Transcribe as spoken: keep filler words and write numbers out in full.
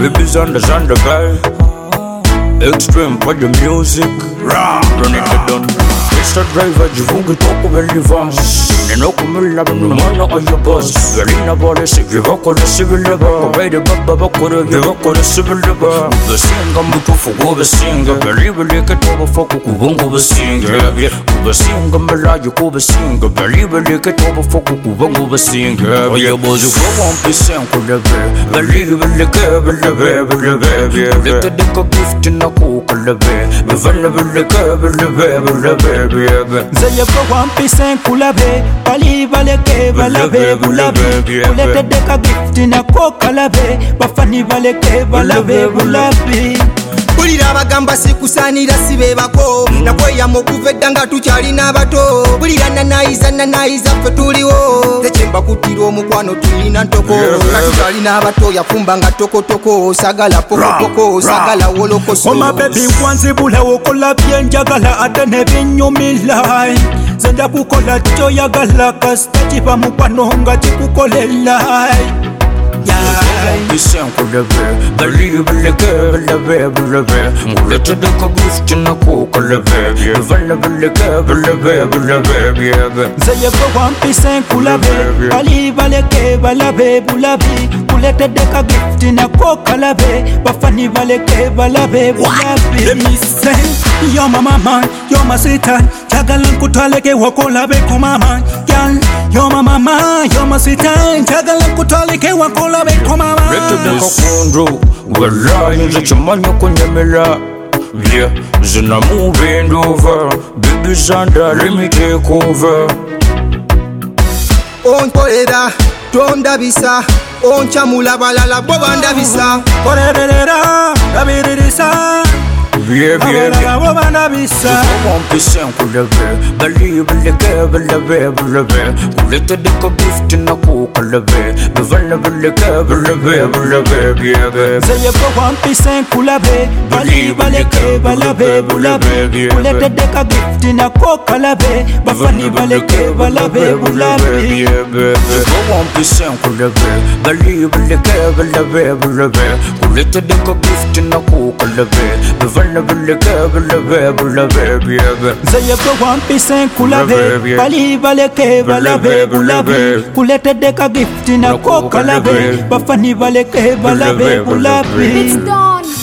Babies on the Xander guy. Extreme for the music. Run it down. Mister Driver, jivugi toko beliva. Ninoko mila bimana on your boss. Verina bole si givoko the civil labor. Obey the baba bakore givoko the civil labor. The singer mutu fugo the singer. Believe like a toba foko kubungo the singer. The singer melayu kuba singer. Believe like a toba foko kubungo the singer. Oh yeah, boys, you go on percent kulave. Believe like a believe believe. Let the dick of gift in a cook kulave. Believe like a believe believe. Zaya go one percent kulave. Bali baleke balabe bulabe. Kulete deka gift in a coca lave. Bafani baleke balabe bulabe. Bulira abagamba sikusanira sibe bako nakweya mukuveda nga tukyali n'abato bulira nanayiza nanayiza ffe tuliwo tekemba kutira omukwano tulina ntoko tukyali n'abato yafumba nga tokotoko sagala pokopoko sagala wolokoso oma bebi wanzibulawo kola byenjagala ate ne binyumila nze kukola kyoyagala kasita kiva mukwano nga kikukolela. Percent kulave, believe like a believe believe. Let the dick of gift in a cook kulave. Believe like a believe believe. Zaya go one percent kulave, believe like a believe believe. Kulete deka gift in a coca lave. Bafani baleke balabe bulabe. Let me say, you're my mama, you're my sweetheart. Chagalan kutaleke wakolabe kumama. Girl, you're my mama, you're my sweetheart. Chagalan kutaleke wakolabe kumama. Let the cocoon we're lying that your money kunyamela. Yeah, zina moving over. Baby Xander, let me take over. On kolera, tondabisa. On chamula balala, bobandabisa. Korerera, kabirisa. Yeah, yeah, yeah. One percent kulave, believe like a believe believe. Let the dick of gift in a cook kulave. Believe like a believe believe. Say you go one percent kulave, believe like a believe believe. Let the dick of gift in a cook kulave. Believe like a believe believe. One percent kulave, believe like a believe believe. Let the dick of gift in a cook kulave. Zaya go one percent kulave, believe like a believe believe. Kulete deka gift in a coca lave. Bafani baleke balabe bulabe. It's done.